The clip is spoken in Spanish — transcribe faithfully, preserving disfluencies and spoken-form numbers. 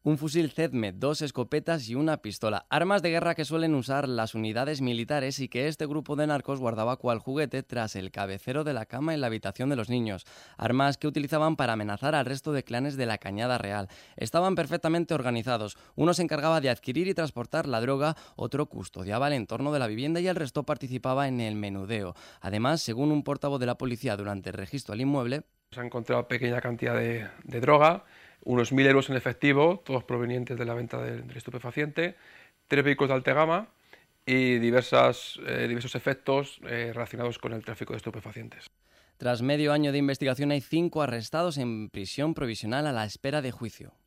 un fusil Z M, dos escopetas y una pistola. Armas de guerra que suelen usar las unidades militares y que este grupo de narcos guardaba cual juguete tras el cabecero de la cama en la habitación de los niños. Armas que utilizaban para amenazar al resto de clanes de la Cañada Real. Estaban perfectamente organizados. Uno se encargaba de adquirir y transportar la droga, otro custodiaba el entorno de la vivienda y el resto participaba en el menudeo. Además, según un portavoz de la policía durante el registro al inmueble, se ha encontrado pequeña cantidad de, de droga, unos mil euros en efectivo, todos provenientes de la venta del, del estupefaciente, tres vehículos de alta gama y diversas, eh, diversos efectos eh, relacionados con el tráfico de estupefacientes. Tras medio año de investigación hay cinco arrestados en prisión provisional a la espera de juicio.